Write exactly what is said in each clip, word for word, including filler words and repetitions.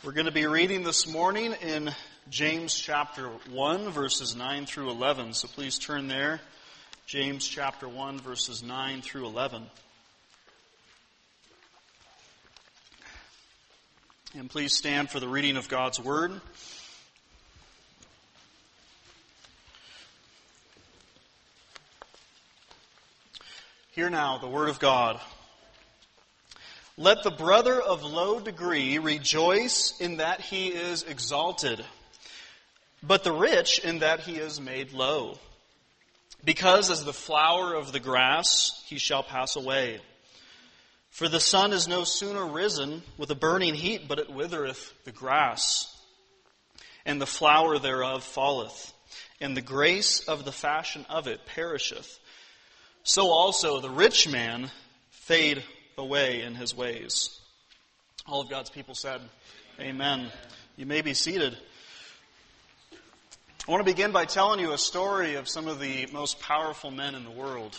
We're going to be reading this morning in James chapter one, verses nine through eleven. So please turn there. James chapter one, verses nine through eleven. And please stand for the reading of God's Word. Hear now the Word of God. Let the brother of low degree rejoice in that he is exalted, but the rich in that he is made low. Because as the flower of the grass he shall pass away. For the sun is no sooner risen with a burning heat, but it withereth the grass, and the flower thereof falleth, and the grace of the fashion of it perisheth. So also the rich man fade away in his ways. All of God's people said, Amen. You may be seated. I want to begin by telling you a story of some of the most powerful men in the world.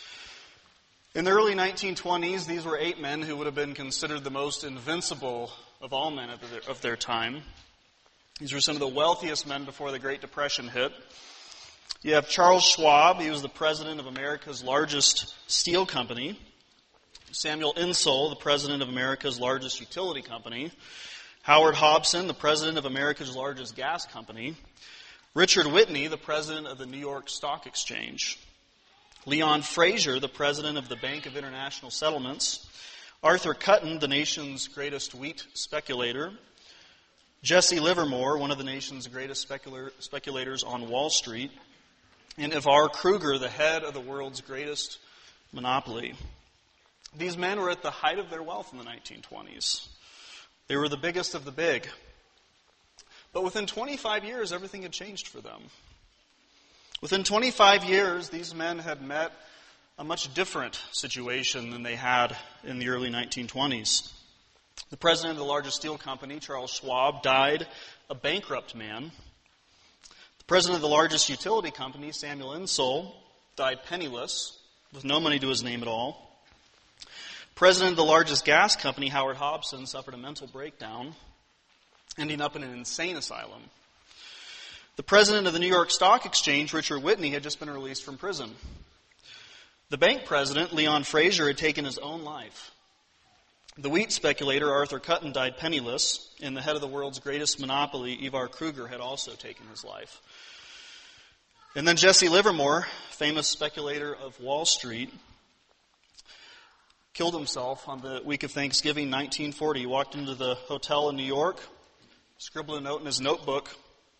In the early nineteen twenties, these were eight men who would have been considered the most invincible of all men of their, of their time. These were some of the wealthiest men before the Great Depression hit. You have Charles Schwab. He was the president of America's largest steel company. Samuel Insull, the president of America's largest utility company. Howard Hobson, the president of America's largest gas company. Richard Whitney, the president of the New York Stock Exchange. Leon Fraser, the president of the Bank of International Settlements. Arthur Cutten, the nation's greatest wheat speculator. Jesse Livermore, one of the nation's greatest specula- speculators on Wall Street. And Ivar Kruger, the head of the world's greatest monopoly. These men were at the height of their wealth in the nineteen twenties. They were the biggest of the big. But within twenty-five years, everything had changed for them. Within twenty-five years, these men had met a much different situation than they had in the early nineteen twenties. The president of the largest steel company, Charles Schwab, died a bankrupt man. The president of the largest utility company, Samuel Insull, died penniless, with no money to his name at all. President of the largest gas company, Howard Hobson, suffered a mental breakdown, ending up in an insane asylum. The president of the New York Stock Exchange, Richard Whitney, had just been released from prison. The bank president, Leon Fraser, had taken his own life. The wheat speculator, Arthur Cutten, died penniless, and the head of the world's greatest monopoly, Ivar Kruger, had also taken his life. And then Jesse Livermore, famous speculator of Wall Street, killed himself on the week of Thanksgiving, nineteen forty. He walked into the hotel in New York, scribbled a note in his notebook,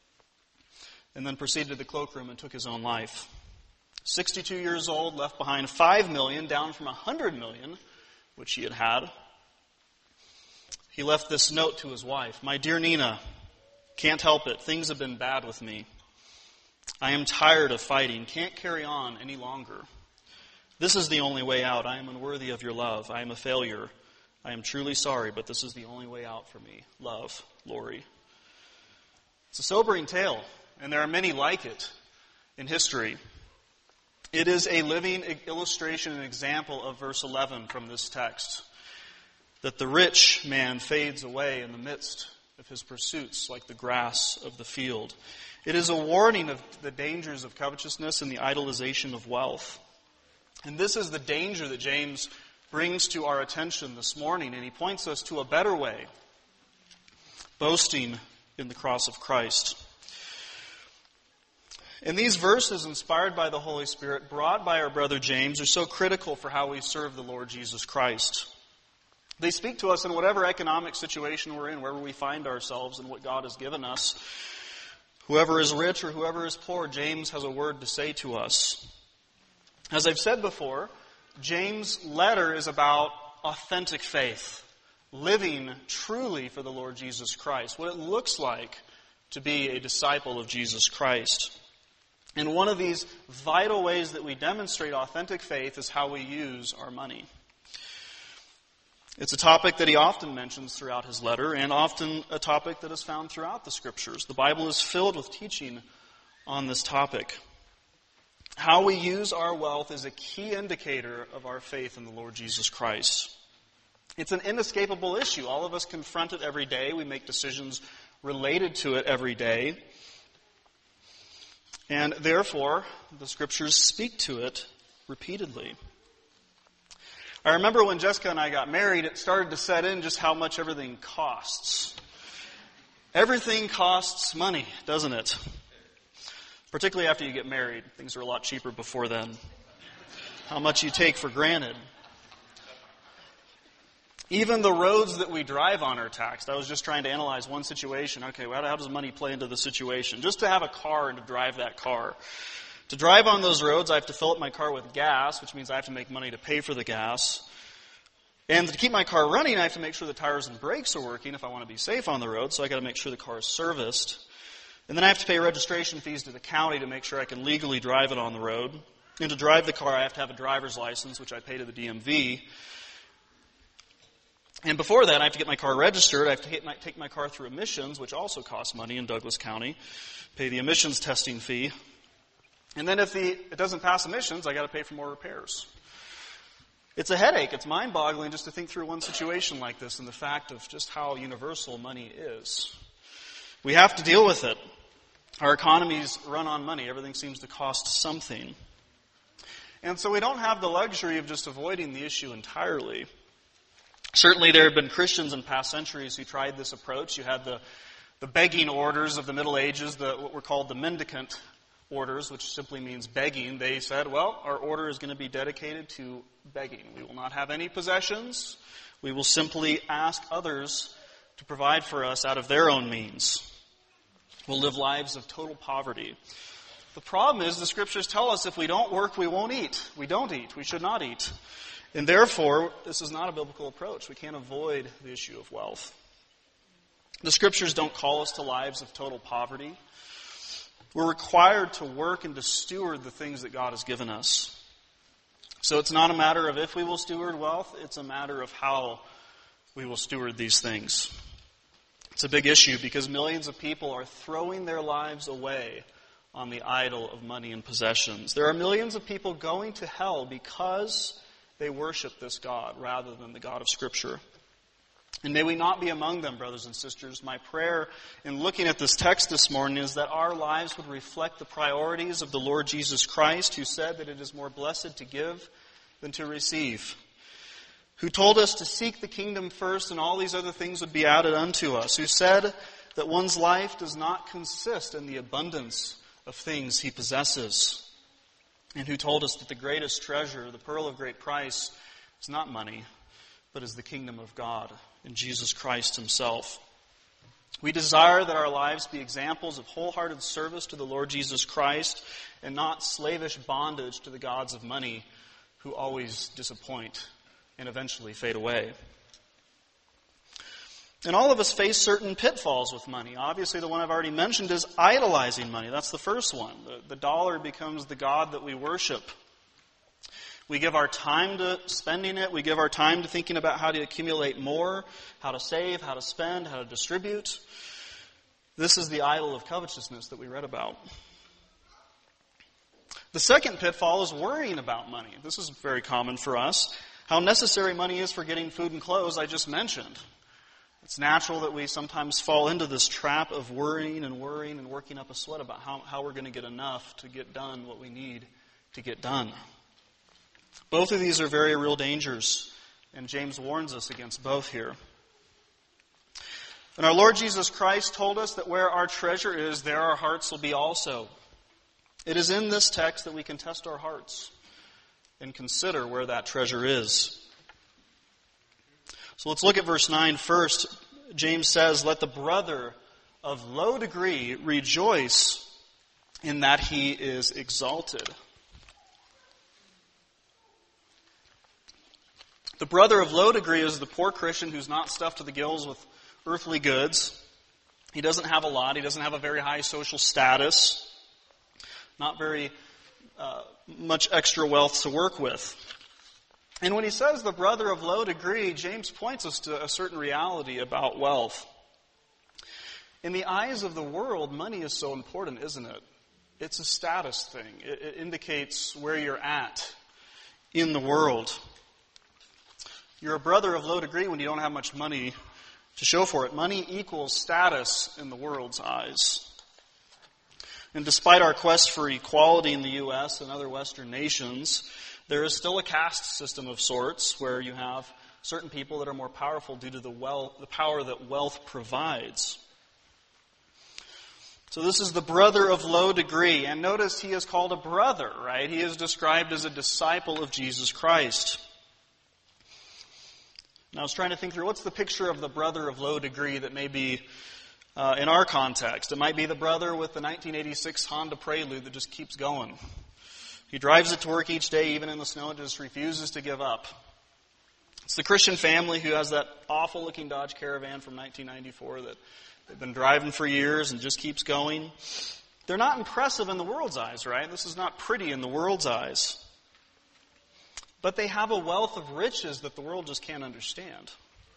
and then proceeded to the cloakroom and took his own life. sixty-two years old, left behind five million dollars, down from one hundred million dollars, which he had had. He left this note to his wife. My dear Nina, can't help it. Things have been bad with me. I am tired of fighting. Can't carry on any longer. This is the only way out. I am unworthy of your love. I am a failure. I am truly sorry, but this is the only way out for me. Love, Lori. It's a sobering tale, and there are many like it in history. It is a living illustration and example of verse eleven from this text, that the rich man fades away in the midst of his pursuits like the grass of the field. It is a warning of the dangers of covetousness and the idolization of wealth. And this is the danger that James brings to our attention this morning, and he points us to a better way, boasting in the cross of Christ. And these verses, inspired by the Holy Spirit, brought by our brother James, are so critical for how we serve the Lord Jesus Christ. They speak to us in whatever economic situation we're in, wherever we find ourselves and what God has given us. Whoever is rich or whoever is poor, James has a word to say to us. As I've said before, James' letter is about authentic faith, living truly for the Lord Jesus Christ, what it looks like to be a disciple of Jesus Christ. And one of these vital ways that we demonstrate authentic faith is how we use our money. It's a topic that he often mentions throughout his letter, and often a topic that is found throughout the Scriptures. The Bible is filled with teaching on this topic. How we use our wealth is a key indicator of our faith in the Lord Jesus Christ. It's an inescapable issue. All of us confront it every day. We make decisions related to it every day. And therefore, the Scriptures speak to it repeatedly. I remember when Jessica and I got married, it started to set in just how much everything costs. Everything costs money, doesn't it? Particularly after you get married. Things are a lot cheaper before then. How much you take for granted. Even the roads that we drive on are taxed. I was just trying to analyze one situation. Okay, well, how does money play into the situation? Just to have a car and to drive that car. To drive on those roads, I have to fill up my car with gas, which means I have to make money to pay for the gas. And to keep my car running, I have to make sure the tires and brakes are working if I want to be safe on the road, so I got to make sure the car is serviced. And then I have to pay registration fees to the county to make sure I can legally drive it on the road. And to drive the car, I have to have a driver's license, which I pay to the D M V. And before that, I have to get my car registered. I have to my, take my car through emissions, which also costs money in Douglas County. Pay the emissions testing fee. And then if the, it doesn't pass emissions, I got to pay for more repairs. It's a headache. It's mind-boggling just to think through one situation like this and the fact of just how universal money is. We have to deal with it. Our economies run on money. Everything seems to cost something. And so we don't have the luxury of just avoiding the issue entirely. Certainly there have been Christians in past centuries who tried this approach. You had the, the begging orders of the Middle Ages, the, what were called the mendicant orders, which simply means begging. They said, well, our order is going to be dedicated to begging. We will not have any possessions. We will simply ask others to provide for us out of their own means. We'll live lives of total poverty. The problem is the Scriptures tell us if we don't work, we won't eat. We don't eat. We should not eat. And therefore, this is not a biblical approach. We can't avoid the issue of wealth. The Scriptures don't call us to lives of total poverty. We're required to work and to steward the things that God has given us. So it's not a matter of if we will steward wealth, it's a matter of how we will steward these things. It's a big issue because millions of people are throwing their lives away on the idol of money and possessions. There are millions of people going to hell because they worship this God rather than the God of Scripture. And may we not be among them, brothers and sisters. My prayer in looking at this text this morning is that our lives would reflect the priorities of the Lord Jesus Christ, who said that it is more blessed to give than to receive, who told us to seek the kingdom first and all these other things would be added unto us, who said that one's life does not consist in the abundance of things he possesses, and who told us that the greatest treasure, the pearl of great price, is not money, but is the kingdom of God in Jesus Christ himself. We desire that our lives be examples of wholehearted service to the Lord Jesus Christ and not slavish bondage to the gods of money who always disappoint and eventually fade away. And all of us face certain pitfalls with money. Obviously, the one I've already mentioned is idolizing money. That's the first one. The, the dollar becomes the god that we worship. We give our time to spending it. We give our time to thinking about how to accumulate more, how to save, how to spend, how to distribute. This is the idol of covetousness that we read about. The second pitfall is worrying about money. This is very common for us. How necessary money is for getting food and clothes, I just mentioned. It's natural that we sometimes fall into this trap of worrying and worrying and working up a sweat about how, how we're going to get enough to get done what we need to get done. Both of these are very real dangers, and James warns us against both here. And our Lord Jesus Christ told us that where our treasure is, there our hearts will be also. It is in this text that we can test our hearts and consider where that treasure is. So let's look at verse nine first. James says, "Let the brother of low degree rejoice in that he is exalted." The brother of low degree is the poor Christian who's not stuffed to the gills with earthly goods. He doesn't have a lot. He doesn't have a very high social status. Not very uh, much extra wealth to work with. And when he says the brother of low degree, James points us to a certain reality about wealth. In the eyes of the world, money is so important, isn't it? It's a status thing. It, it indicates where you're at in the world. You're a brother of low degree when you don't have much money to show for it. Money equals status in the world's eyes. And despite our quest for equality in the U S and other Western nations, there is still a caste system of sorts where you have certain people that are more powerful due to the wealth, the power that wealth provides. So this is the brother of low degree. And notice he is called a brother, right? He is described as a disciple of Jesus Christ. Now I was trying to think through what's the picture of the brother of low degree that may be uh, in our context. It might be the brother with the nineteen eighty-six Honda Prelude that just keeps going. He drives it to work each day, even in the snow, and just refuses to give up. It's the Christian family who has that awful-looking Dodge Caravan from nineteen ninety-four that they've been driving for years and just keeps going. They're not impressive in the world's eyes, right? This is not pretty in the world's eyes. But they have a wealth of riches that the world just can't understand.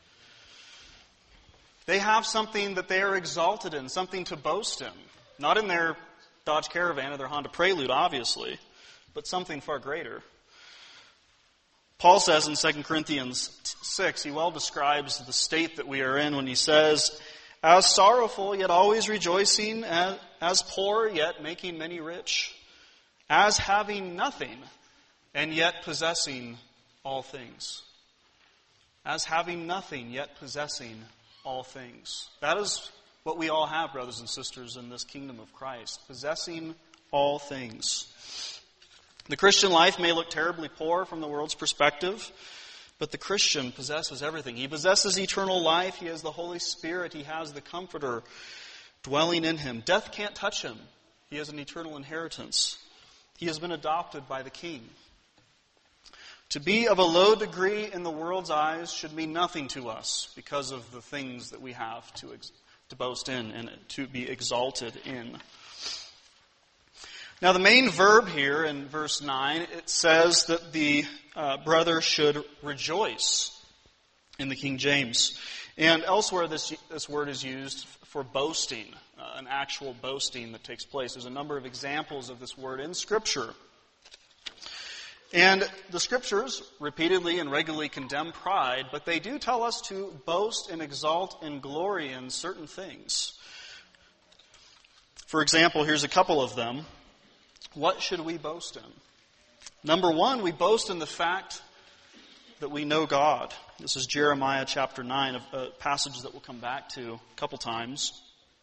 They have something that they are exalted in, something to boast in. Not in their Dodge Caravan or their Honda Prelude, obviously, but something far greater. Paul says in Second Corinthians six, he well describes the state that we are in when he says, as sorrowful, yet always rejoicing, as, as poor, yet making many rich, as having nothing, and yet possessing all things. As having nothing, yet possessing all things. That is what we all have, brothers and sisters, in this kingdom of Christ. Possessing all things. The Christian life may look terribly poor from the world's perspective, but the Christian possesses everything. He possesses eternal life. He has the Holy Spirit. He has the Comforter dwelling in him. Death can't touch him. He has an eternal inheritance. He has been adopted by the King. To be of a low degree in the world's eyes should mean nothing to us because of the things that we have to, ex- to boast in and to be exalted in. Now the main verb here in verse nine, it says that the uh, brother should rejoice in the King James. And elsewhere this, this word is used for boasting, uh, an actual boasting that takes place. There's a number of examples of this word in Scripture. And the Scriptures repeatedly and regularly condemn pride, but they do tell us to boast and exalt and glory in certain things. For example, here's a couple of them. What should we boast in? Number one, we boast in the fact that we know God. This is Jeremiah chapter nine, a passage that we'll come back to a couple times.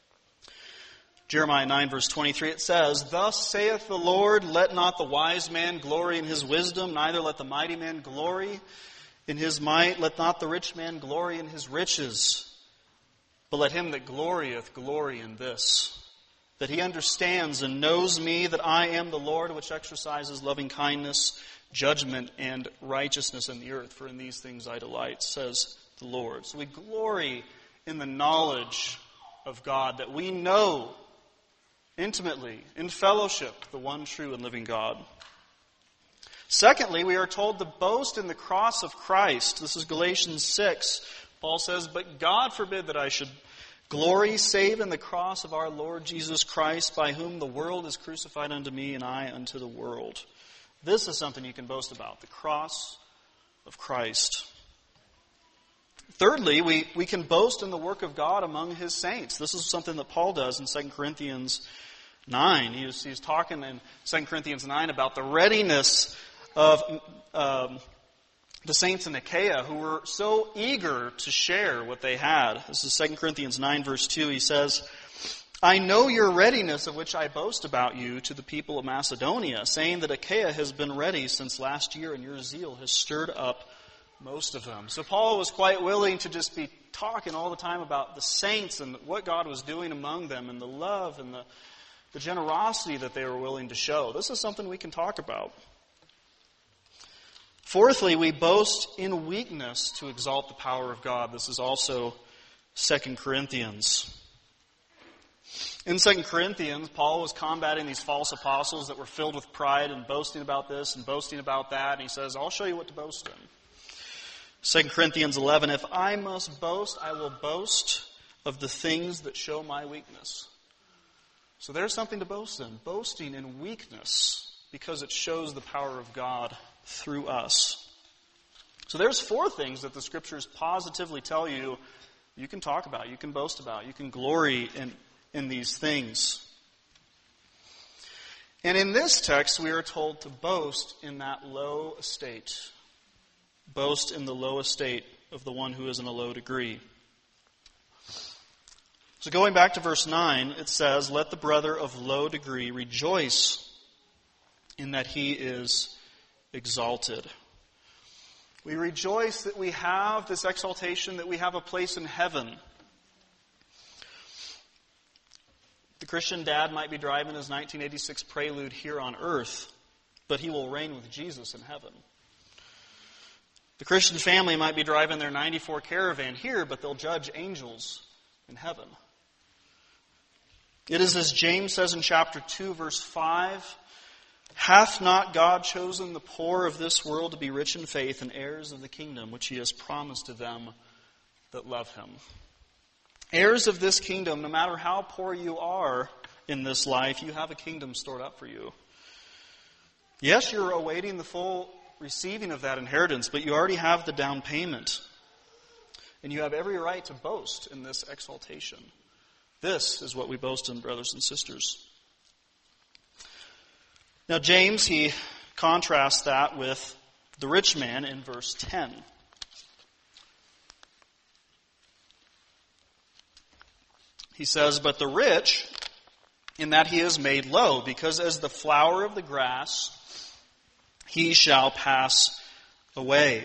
Jeremiah nine verse twenty-three, it says, thus saith the Lord, let not the wise man glory in his wisdom, neither let the mighty man glory in his might, let not the rich man glory in his riches, but let him that glorieth glory in this, that he understands and knows me, that I am the Lord, which exercises loving kindness, judgment, and righteousness in the earth. For in these things I delight, says the Lord. So we glory in the knowledge of God, that we know intimately, in fellowship, the one true and living God. Secondly, we are told to boast in the cross of Christ. This is Galatians six. Paul says, but God forbid that I should glory save in the cross of our Lord Jesus Christ, by whom the world is crucified unto me, and I unto the world. This is something you can boast about, the cross of Christ. Thirdly, we, we can boast in the work of God among His saints. This is something that Paul does in Second Corinthians nine. He was, he's talking in Second Corinthians nine about the readiness of um, the saints in Achaia who were so eager to share what they had. This is Second Corinthians nine verse two. He says, I know your readiness, of which I boast about you, to the people of Macedonia, saying that Achaia has been ready since last year, and your zeal has stirred up most of them. So Paul was quite willing to just be talking all the time about the saints and what God was doing among them, and the love and the, the generosity that they were willing to show. This is something we can talk about. Fourthly, we boast in weakness to exalt the power of God. This is also Second Corinthians. In Second Corinthians, Paul was combating these false apostles that were filled with pride and boasting about this and boasting about that. And he says, I'll show you what to boast in. Second Corinthians eleven, if I must boast, I will boast of the things that show my weakness. So there's something to boast in. Boasting in weakness, because it shows the power of God through us. So there's four things that the Scriptures positively tell you you can talk about, you can boast about, you can glory in, in these things. And in this text, we are told to boast in that low estate. Boast in the low estate of the one who is in a low degree. So going back to verse nine, it says, "Let the brother of low degree rejoice in that he is exalted." We rejoice that we have this exaltation, that we have a place in heaven. The Christian dad might be driving his nineteen eighty-six Prelude here on earth, but he will reign with Jesus in heaven. The Christian family might be driving their ninety-four Caravan here, but they'll judge angels in heaven. It is as James says in chapter two, verse five, "Hath not God chosen the poor of this world to be rich in faith and heirs of the kingdom which he has promised to them that love him?" Heirs of this kingdom, no matter how poor you are in this life, you have a kingdom stored up for you. Yes, you're awaiting the full receiving of that inheritance, but you already have the down payment. And you have every right to boast in this exaltation. This is what we boast in, brothers and sisters. Now, James, he contrasts that with the rich man in verse ten. He says, "But the rich, in that he is made low, because as the flower of the grass, he shall pass away."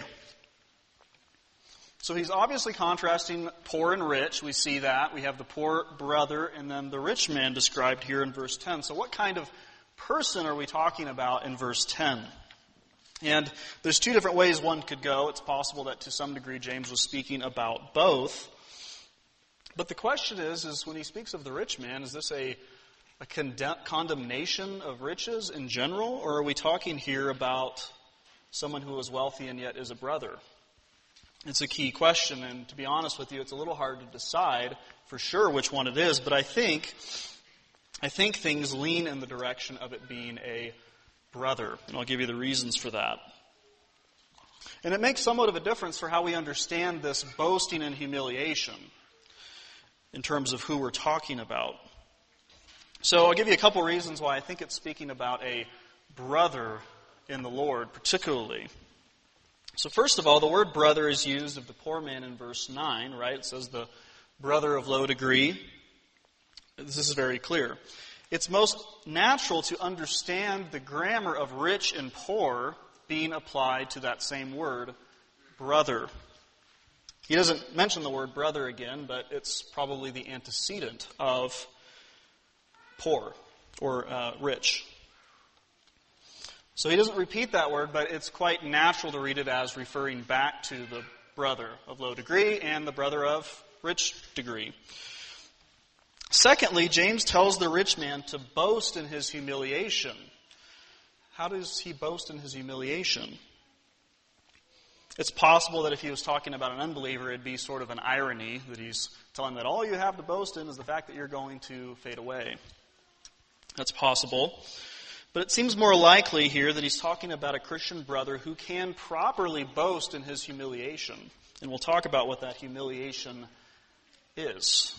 So he's obviously contrasting poor and rich. We see that. We have the poor brother and then the rich man described here in verse ten. So what kind of person are we talking about in verse ten? And there's two different ways one could go. It's possible that to some degree James was speaking about both. But the question is, is when he speaks of the rich man, is this a, a condemn, condemnation of riches in general? Or are we talking here about someone who is wealthy and yet is a brother? It's a key question, and to be honest with you, it's a little hard to decide for sure which one it is, but I think I think things lean in the direction of it being a brother, and I'll give you the reasons for that. And it makes somewhat of a difference for how we understand this boasting and humiliation in terms of who we're talking about. So I'll give you a couple reasons why I think it's speaking about a brother in the Lord particularly. So first of all, the word brother is used of the poor man in verse nine, right? It says the brother of low degree. This is very clear. It's most natural to understand the grammar of rich and poor being applied to that same word, brother. He doesn't mention the word brother again, but it's probably the antecedent of poor or uh, rich. So he doesn't repeat that word, but it's quite natural to read it as referring back to the brother of low degree and the brother of rich degree. Secondly, James tells the rich man to boast in his humiliation. How does he boast in his humiliation? It's possible that if he was talking about an unbeliever, it'd be sort of an irony that he's telling that all you have to boast in is the fact that you're going to fade away. That's possible. But it seems more likely here that he's talking about a Christian brother who can properly boast in his humiliation. And we'll talk about what that humiliation is.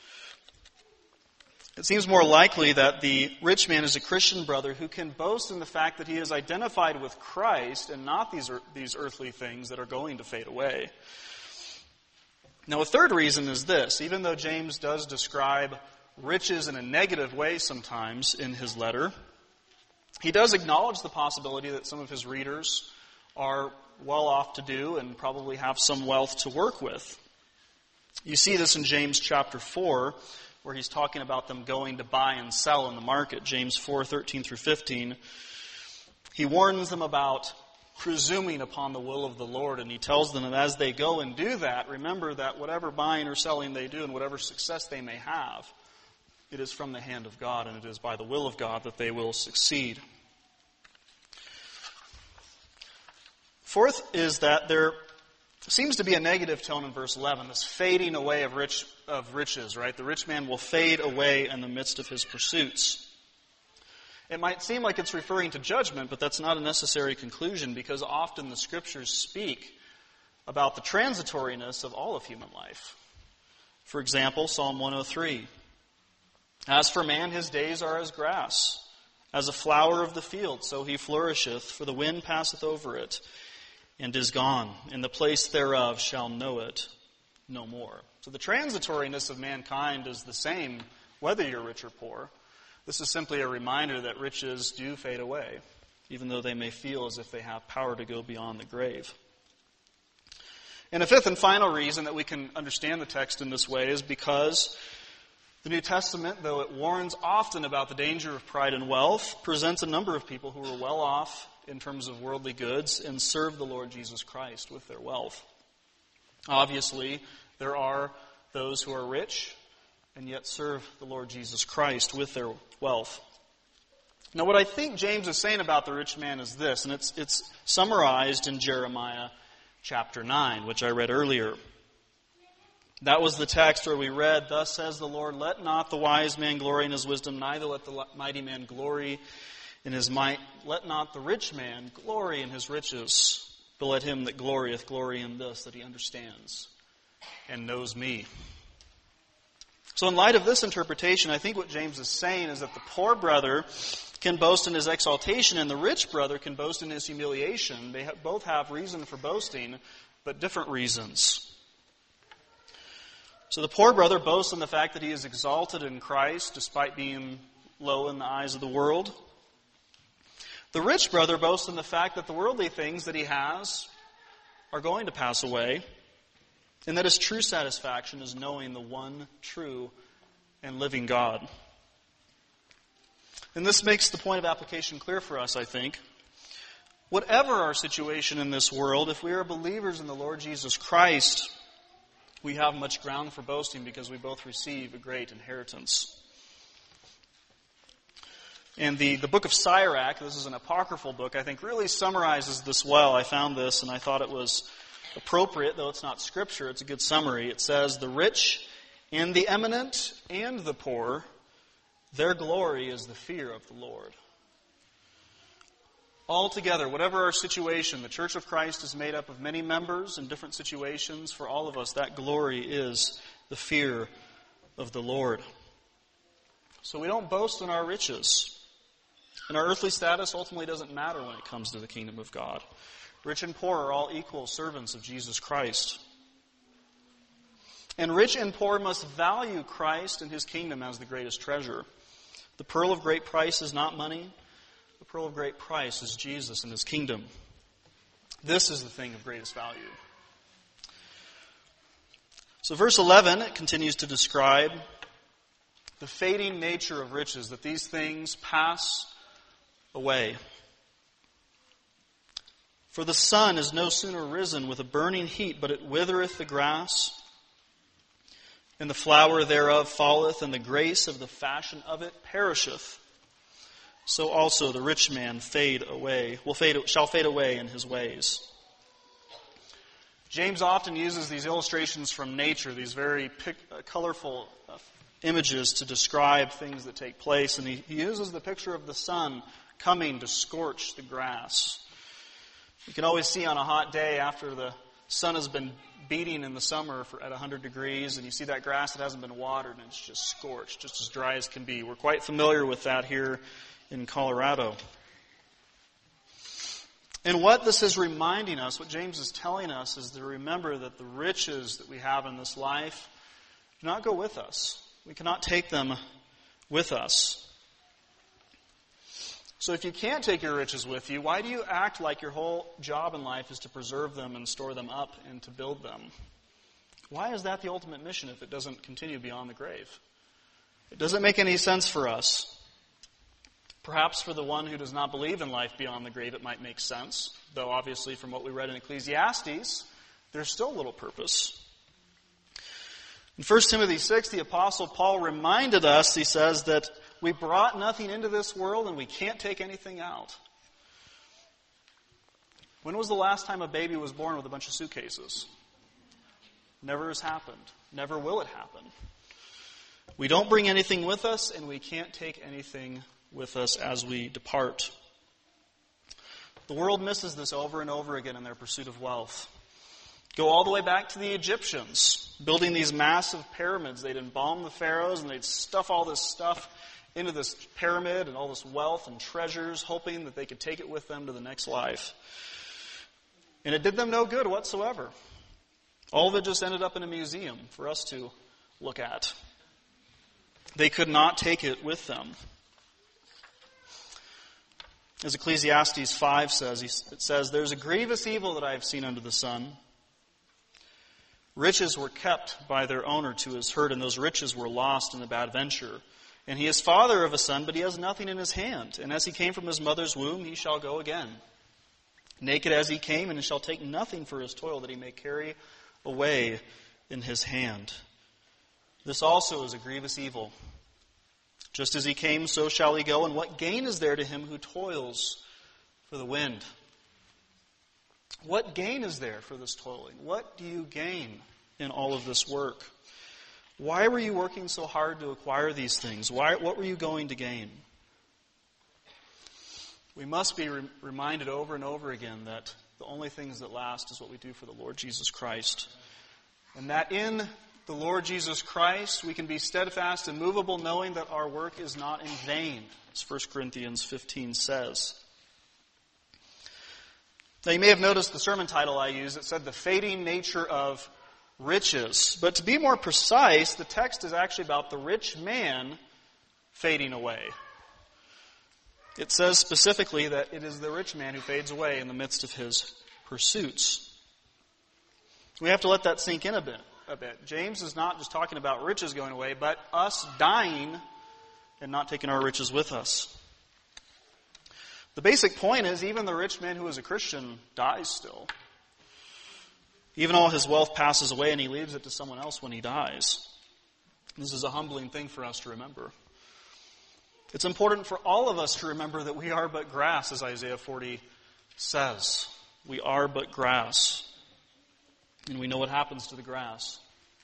It seems more likely that the rich man is a Christian brother who can boast in the fact that he is identified with Christ and not these, these earthly things that are going to fade away. Now, a third reason is this. Even though James does describe riches in a negative way sometimes in his letter, he does acknowledge the possibility that some of his readers are well off to do and probably have some wealth to work with. You see this in James chapter four, where he's talking about them going to buy and sell in the market. James four, thirteen through fifteen. He warns them about presuming upon the will of the Lord, and he tells them that as they go and do that, remember that whatever buying or selling they do and whatever success they may have, it is from the hand of God, and it is by the will of God that they will succeed. Fourth is that there seems to be a negative tone in verse eleven, this fading away of rich of riches, right? The rich man will fade away in the midst of his pursuits. It might seem like it's referring to judgment, but that's not a necessary conclusion, because often the Scriptures speak about the transitoriness of all of human life. For example, Psalm one oh three. As for man, his days are as grass, as a flower of the field, so he flourisheth, for the wind passeth over it, and is gone, and the place thereof shall know it no more. So the transitoriness of mankind is the same whether you're rich or poor. This is simply a reminder that riches do fade away, even though they may feel as if they have power to go beyond the grave. And a fifth and final reason that we can understand the text in this way is because the New Testament, though it warns often about the danger of pride and wealth, presents a number of people who are well off in terms of worldly goods and serve the Lord Jesus Christ with their wealth. Obviously, there are those who are rich and yet serve the Lord Jesus Christ with their wealth. Now, what I think James is saying about the rich man is this, and it's it's summarized in Jeremiah chapter nine, which I read earlier. That was the text where we read, "Thus says the Lord, let not the wise man glory in his wisdom, neither let the mighty man glory in his might. Let not the rich man glory in his riches, but let him that glorieth glory in this, that he understands and knows me." So in light of this interpretation, I think what James is saying is that the poor brother can boast in his exaltation, and the rich brother can boast in his humiliation. They both have reason for boasting, but different reasons. So the poor brother boasts in the fact that he is exalted in Christ, despite being low in the eyes of the world. The rich brother boasts in the fact that the worldly things that he has are going to pass away, and that his true satisfaction is knowing the one true and living God. And this makes the point of application clear for us, I think. Whatever our situation in this world, if we are believers in the Lord Jesus Christ, we have much ground for boasting because we both receive a great inheritance. And the, the book of Sirach, this is an apocryphal book, I think really summarizes this well. I found this and I thought it was appropriate, though it's not scripture, it's a good summary. It says, "The rich and the eminent and the poor, their glory is the fear of the Lord." Altogether, whatever our situation, the Church of Christ is made up of many members in different situations. For all of us, that glory is the fear of the Lord. So we don't boast in our riches. And our earthly status ultimately doesn't matter when it comes to the kingdom of God. Rich and poor are all equal servants of Jesus Christ. And rich and poor must value Christ and his kingdom as the greatest treasure. The pearl of great price is not money. The pearl of great price is Jesus and his kingdom. This is the thing of greatest value. So verse eleven, it continues to describe the fading nature of riches, that these things pass away. "For the sun is no sooner risen with a burning heat, but it withereth the grass, and the flower thereof falleth, and the grace of the fashion of it perisheth. So also the rich man fade away, will fade, shall fade away in his ways." James often uses these illustrations from nature, these very pic- uh, colorful uh, images to describe things that take place. And he, he uses the picture of the sun coming to scorch the grass. You can always see on a hot day after the sun has been beating in the summer for, at one hundred degrees, and you see that grass that hasn't been watered, and it's just scorched, just as dry as can be. We're quite familiar with that here in Colorado. And what this is reminding us, what James is telling us, is to remember that the riches that we have in this life do not go with us. We cannot take them with us. So if you can't take your riches with you, why do you act like your whole job in life is to preserve them and store them up and to build them? Why is that the ultimate mission if it doesn't continue beyond the grave? It doesn't make any sense for us. Perhaps for the one who does not believe in life beyond the grave, it might make sense. Though obviously from what we read in Ecclesiastes, there's still little purpose. In First Timothy six, the Apostle Paul reminded us, he says, that we brought nothing into this world and we can't take anything out. When was the last time a baby was born with a bunch of suitcases? Never has happened. Never will it happen. We don't bring anything with us, and we can't take anything with us as we depart. The world misses this over and over again in their pursuit of wealth. Go all the way back to the Egyptians, building these massive pyramids. They'd embalm the pharaohs and they'd stuff all this stuff into this pyramid and all this wealth and treasures, hoping that they could take it with them to the next life. And it did them no good whatsoever. All of it just ended up in a museum for us to look at. They could not take it with them. As Ecclesiastes five says, it says, "There's a grievous evil that I have seen under the sun. Riches were kept by their owner to his hurt, and those riches were lost in a bad venture. And he is father of a son, but he has nothing in his hand. And as he came from his mother's womb, he shall go again. Naked as he came, and shall take nothing for his toil that he may carry away in his hand. This also is a grievous evil. Just as he came, so shall he go. And what gain is there to him who toils for the wind?" What gain is there for this toiling? What do you gain in all of this work? Why were you working so hard to acquire these things? Why, what were you going to gain? We must be re- reminded over and over again that the only things that last is what we do for the Lord Jesus Christ. And that in the Lord Jesus Christ we can be steadfast and immovable, knowing that our work is not in vain, as First Corinthians fifteen says. Now, you may have noticed the sermon title I used. It said, "The Fading Nature of Riches." But to be more precise, the text is actually about the rich man fading away. It says specifically that it is the rich man who fades away in the midst of his pursuits. We have to let that sink in a bit. A bit. James is not just talking about riches going away, but us dying and not taking our riches with us. The basic point is, even the rich man who is a Christian dies still. Even all his wealth passes away and he leaves it to someone else when he dies. This is a humbling thing for us to remember. It's important for all of us to remember that we are but grass, as Isaiah forty says. We are but grass. And we know what happens to the grass.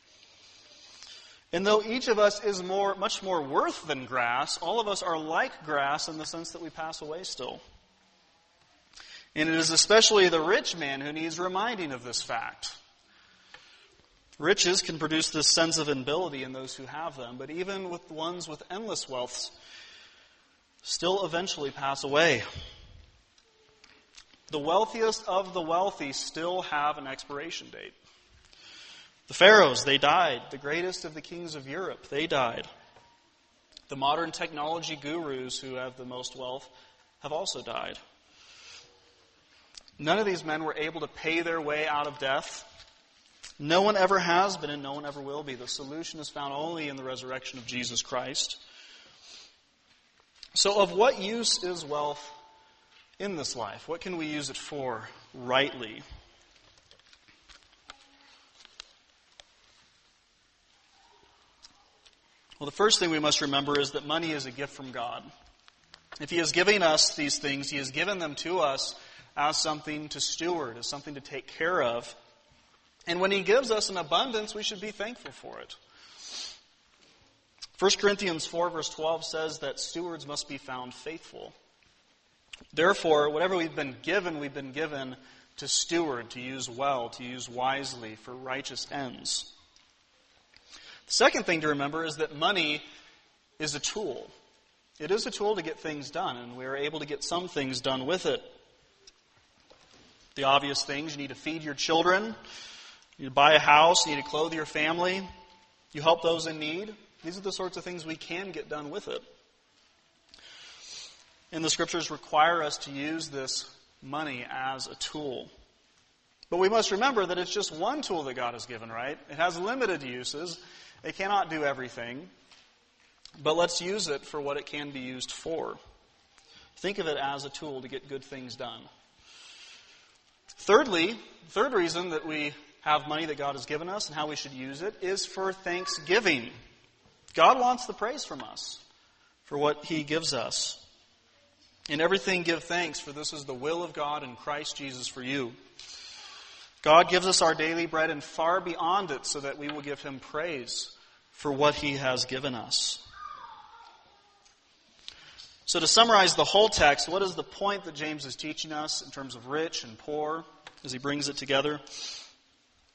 And though each of us is more, much more worth than grass, all of us are like grass in the sense that we pass away still. And it is especially the rich man who needs reminding of this fact. Riches can produce this sense of inability in those who have them, but even with the ones with endless wealths, still eventually pass away. The wealthiest of the wealthy still have an expiration date. The pharaohs, they died. The greatest of the kings of Europe, they died. The modern technology gurus who have the most wealth have also died. None of these men were able to pay their way out of death. No one ever has been, and no one ever will be. The solution is found only in the resurrection of Jesus Christ. So of what use is wealth in this life? What can we use it for rightly? Well, the first thing we must remember is that money is a gift from God. If He is giving us these things, He has given them to us as something to steward, as something to take care of. And when He gives us an abundance, we should be thankful for it. First Corinthians four verse twelve says that stewards must be found faithful. Therefore, whatever we've been given, we've been given to steward, to use well, to use wisely for righteous ends. The second thing to remember is that money is a tool. It is a tool to get things done, and we are able to get some things done with it. The obvious things: you need to feed your children, you need to buy a house, you need to clothe your family, you help those in need. These are the sorts of things we can get done with it. And the Scriptures require us to use this money as a tool. But we must remember that it's just one tool that God has given, right? It has limited uses. It cannot do everything. But let's use it for what it can be used for. Think of it as a tool to get good things done. Thirdly, third reason that we have money that God has given us and how we should use it is for thanksgiving. God wants the praise from us for what He gives us. In everything give thanks, for this is the will of God in Christ Jesus for you. God gives us our daily bread and far beyond it so that we will give Him praise for what He has given us. So to summarize the whole text, what is the point that James is teaching us in terms of rich and poor as he brings it together?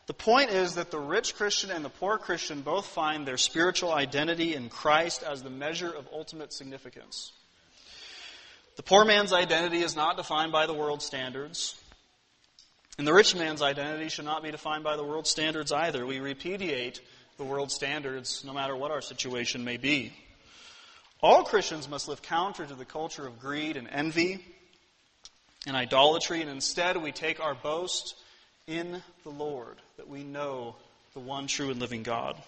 The point is that the rich Christian and the poor Christian both find their spiritual identity in Christ as the measure of ultimate significance. The poor man's identity is not defined by the world's standards. And the rich man's identity should not be defined by the world's standards either. We repudiate the world's standards no matter what our situation may be. All Christians must live counter to the culture of greed and envy and idolatry, and instead we take our boast in the Lord, that we know the one true and living God.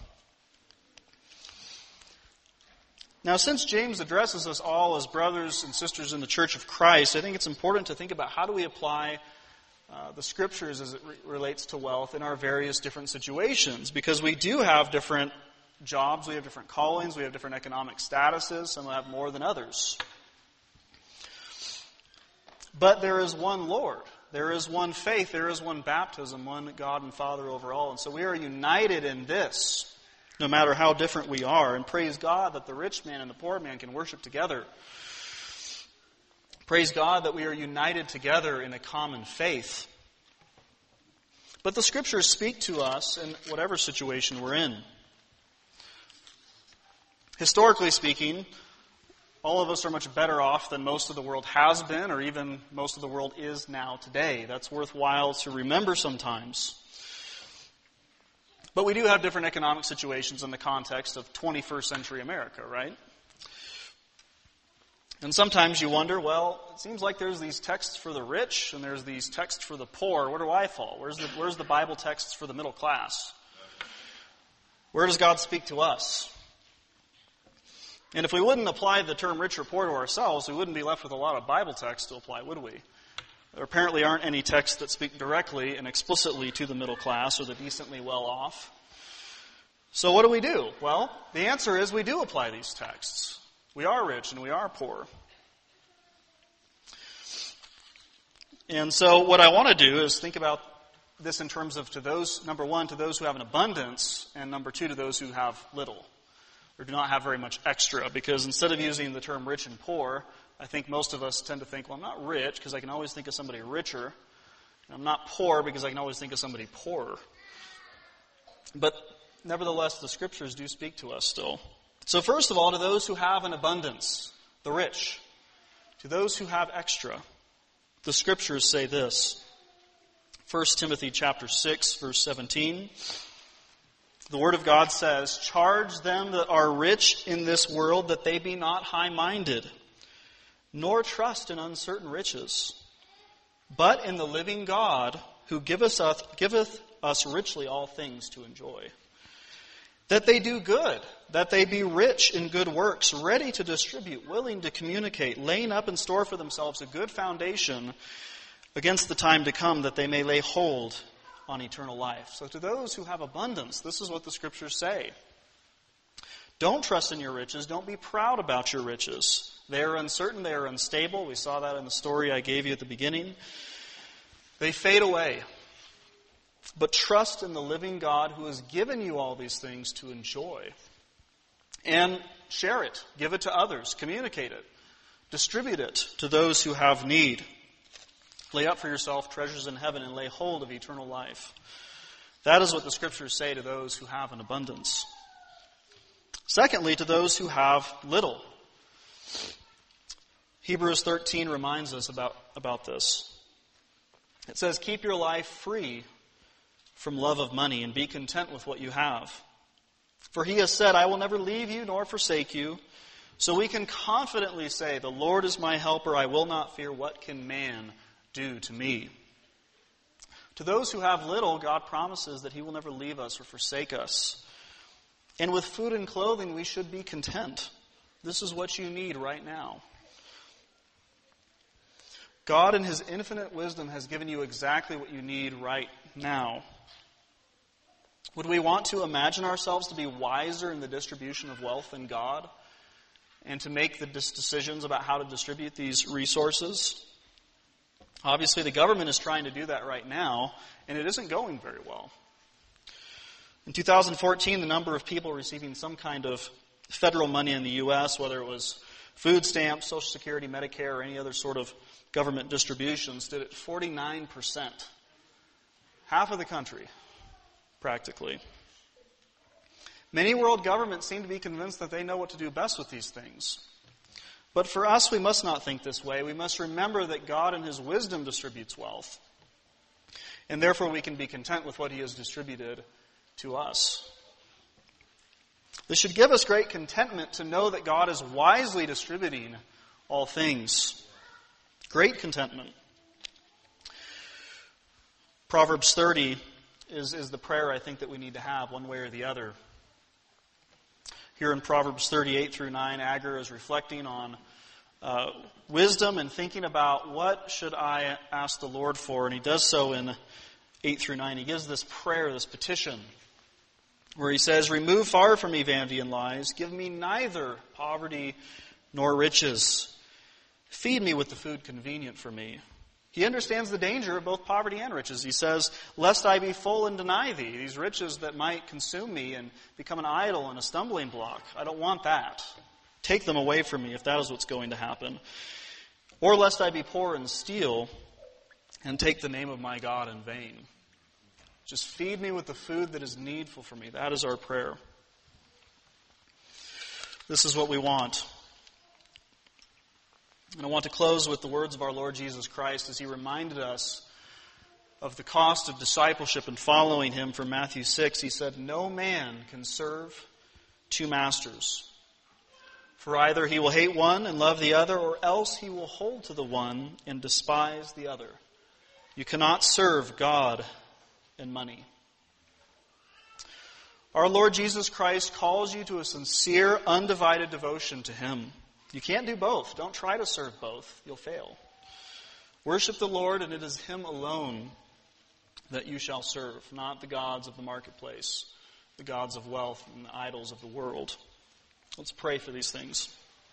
Now, since James addresses us all as brothers and sisters in the Church of Christ, I think it's important to think about how do we apply uh, the Scriptures as it re- relates to wealth in our various different situations. Because we do have different jobs, we have different callings, we have different economic statuses, some have more than others. But there is one Lord. There is one faith, there is one baptism, one God and Father over all. And so we are united in this, no matter how different we are. And praise God that the rich man and the poor man can worship together. Praise God that we are united together in a common faith. But the Scriptures speak to us in whatever situation we're in. Historically speaking, all of us are much better off than most of the world has been, or even most of the world is now today. That's worthwhile to remember sometimes. But we do have different economic situations in the context of twenty-first century America, right? And sometimes you wonder, well, it seems like there's these texts for the rich and there's these texts for the poor. Where do I fall? Where's the, where's the Bible texts for the middle class? Where does God speak to us? And if we wouldn't apply the term rich or poor to ourselves, we wouldn't be left with a lot of Bible texts to apply, would we? There apparently aren't any texts that speak directly and explicitly to the middle class or the decently well off. So what do we do? Well, the answer is we do apply these texts. We are rich and we are poor. And so what I want to do is think about this in terms of to those, number one, to those who have an abundance, and number two, to those who have little, or do not have very much extra. Because instead of using the term rich and poor, I think most of us tend to think, well, I'm not rich because I can always think of somebody richer. And I'm not poor because I can always think of somebody poorer. But nevertheless, the Scriptures do speak to us still. So first of all, to those who have an abundance, the rich, to those who have extra, the Scriptures say this. First Timothy chapter six, verse seventeen. The Word of God says, "Charge them that are rich in this world that they be not high-minded, nor trust in uncertain riches, but in the living God who giveth us, giveth us richly all things to enjoy. That they do good, that they be rich in good works, ready to distribute, willing to communicate, laying up in store for themselves a good foundation against the time to come, that they may lay hold on eternal life." So to those who have abundance, this is what the Scriptures say. Don't trust in your riches. Don't be proud about your riches. They are uncertain. They are unstable. We saw that in the story I gave you at the beginning. They fade away. But trust in the living God who has given you all these things to enjoy. And share it. Give it to others. Communicate it. Distribute it to those who have need. Lay up for yourself treasures in heaven and lay hold of eternal life. That is what the Scriptures say to those who have an abundance. Secondly, to those who have little. Hebrews thirteen reminds us about, about this. It says, "Keep your life free from love of money and be content with what you have. For he has said, I will never leave you nor forsake you. So we can confidently say, the Lord is my helper. I will not fear. What can man do to me?" To those who have little, God promises that he will never leave us or forsake us. And with food and clothing, we should be content. This is what you need right now. God in his infinite wisdom has given you exactly what you need right now. Would we want to imagine ourselves to be wiser in the distribution of wealth than God and to make the decisions about how to distribute these resources? Obviously, the government is trying to do that right now, and it isn't going very well. In two thousand fourteen, the number of people receiving some kind of federal money in the U S, whether it was food stamps, Social Security, Medicare, or any other sort of government distribution, stood at forty-nine percent. Half of the country practically. Many world governments seem to be convinced that they know what to do best with these things. But for us, we must not think this way. We must remember that God in His wisdom distributes wealth. And therefore we can be content with what He has distributed to us. This should give us great contentment to know that God is wisely distributing all things. Great contentment. Proverbs thirty is, is the prayer I think that we need to have one way or the other. Here in Proverbs thirty-eight through nine, Agur is reflecting on uh, wisdom and thinking about what should I ask the Lord for. And he does so in eight through nine. He gives this prayer, this petition, where he says, "Remove far from me vanity and lies. Give me neither poverty nor riches. Feed me with the food convenient for me." He understands the danger of both poverty and riches. He says, "Lest I be full and deny thee," these riches that might consume me and become an idol and a stumbling block. I don't want that. Take them away from me if that is what's going to happen. "Or lest I be poor and steal and take the name of my God in vain." Just feed me with the food that is needful for me. That is our prayer. This is what we want. And I want to close with the words of our Lord Jesus Christ as He reminded us of the cost of discipleship and following Him from Matthew six. He said, "No man can serve two masters. For either he will hate one and love the other, or else he will hold to the one and despise the other. You cannot serve God and money." Our Lord Jesus Christ calls you to a sincere, undivided devotion to Him. You can't do both. Don't try to serve both. You'll fail. Worship the Lord, and it is Him alone that you shall serve, not the gods of the marketplace, the gods of wealth and the idols of the world. Let's pray for these things.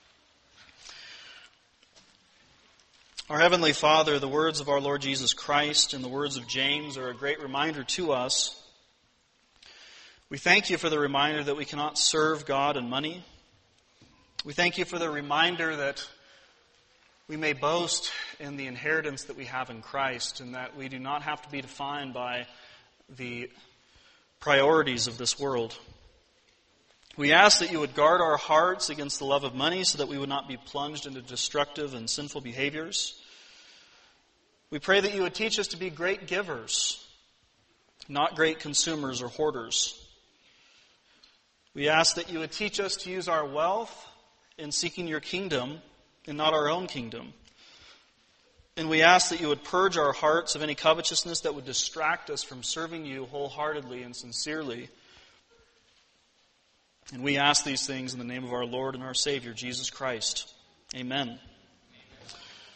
Our Heavenly Father, the words of our Lord Jesus Christ and the words of James are a great reminder to us. We thank You for the reminder that we cannot serve God and money. We thank You for the reminder that we may boast in the inheritance that we have in Christ, and that we do not have to be defined by the priorities of this world. We ask that You would guard our hearts against the love of money so that we would not be plunged into destructive and sinful behaviors. We pray that You would teach us to be great givers, not great consumers or hoarders. We ask that You would teach us to use our wealth in seeking Your kingdom and not our own kingdom. And we ask that You would purge our hearts of any covetousness that would distract us from serving You wholeheartedly and sincerely. And we ask these things in the name of our Lord and our Savior, Jesus Christ. Amen.